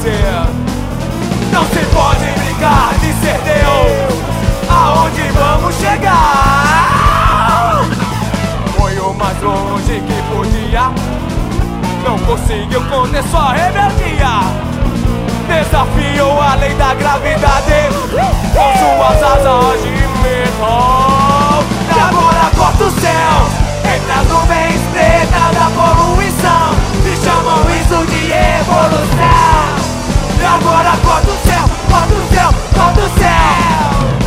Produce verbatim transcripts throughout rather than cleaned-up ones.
prazer. Não se pode brincar de ser Deus. Aonde vamos chegar? Foi o mais longe que podia. Não conseguiu conter sua rebeldia. Desafiou a lei da gravidade com suas asas de metal. E agora corta o céu entre as nuvens pretas da poluição. E chamam isso de evolução. E agora corta o céu, corta o céu, corta o céu.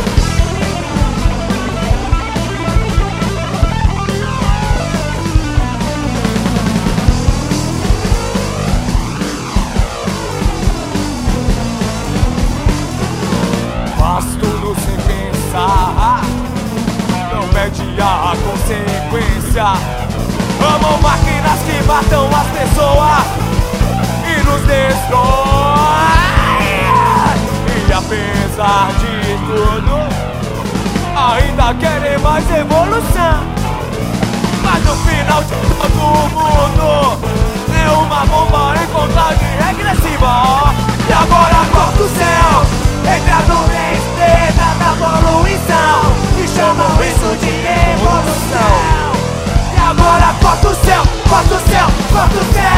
Faz tudo sem pensar, não mede a consequência. Amam máquinas que matam as pessoas e nos destrói. E apesar de tudo, ainda querem mais evolução. Mas no final de todo mundo é uma bomba em contagem regressiva. E agora corta o céu entre as nuvens pretas da poluição. E chamam isso de evolução. E agora corta o céu, corta o céu, corta o céu.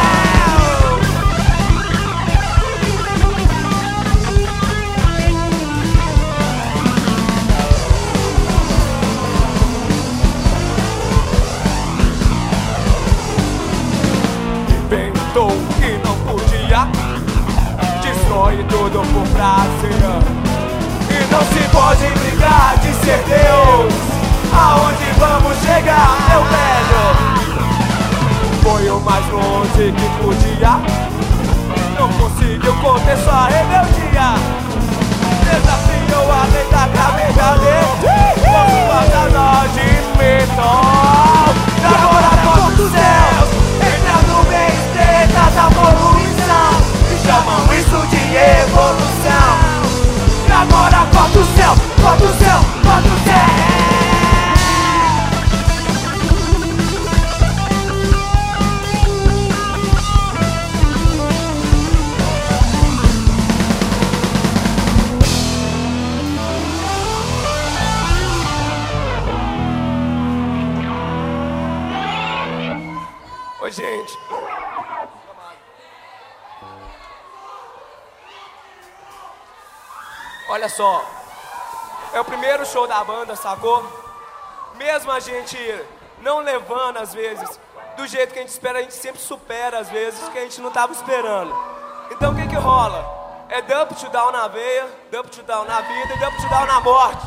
Inventou que não podia, destrói tudo por prazer. E não se pode brincar de ser Deus. Aonde vamos chegar, meu velho? Foi o mais longe que podia. Não conseguiu conter sua rebeldia. Desafiou a lei da gravidade com suas asas de metal. E agora corta os céus entre as nuvens pretas da poluição. E chamam isso de evolução. E agora corta o céu, corta o céu, corta o céu. Oi, gente. Olha só, é o primeiro show da banda, sacou? Mesmo a gente não levando às vezes do jeito que a gente espera, a gente sempre supera às vezes o que a gente não tava esperando. Então o que que rola? É dump to down na veia, dump to down na vida e dump to down na morte.